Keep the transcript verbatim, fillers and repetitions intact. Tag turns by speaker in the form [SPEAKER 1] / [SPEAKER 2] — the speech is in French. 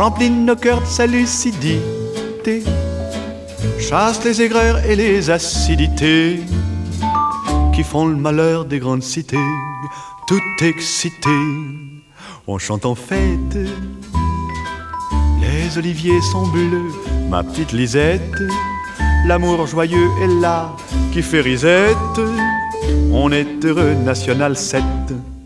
[SPEAKER 1] remplit nos cœurs de sa lucidité, chasse les aigreurs et les acidités qui font le malheur des grandes cités. Tout excité, on chante en fête, les oliviers sont bleus, ma petite Lisette, l'amour joyeux est là qui fait risette. On est heureux, National sept.